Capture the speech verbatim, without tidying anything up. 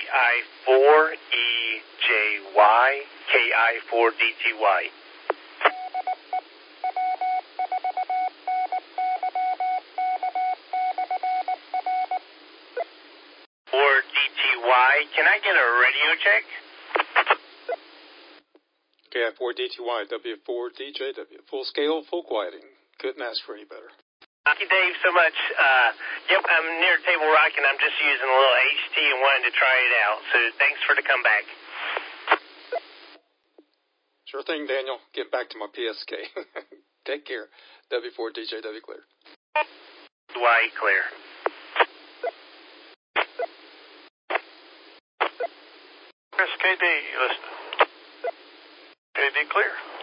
I four E J Y, K I four D T Y. four D T Y, can I get a radio check? K I four D T Y, W four D J W. Full scale, full quieting. Couldn't ask for any better. Thank you, Dave, so much. Uh, yep, I'm near Table Rock, and I'm just using a little H T and wanting to try it out. So thanks for the comeback. Sure thing, Daniel. Get back to my P S K. Take care. W four D J W clear. Y clear. Chris, K D, listen. K D clear.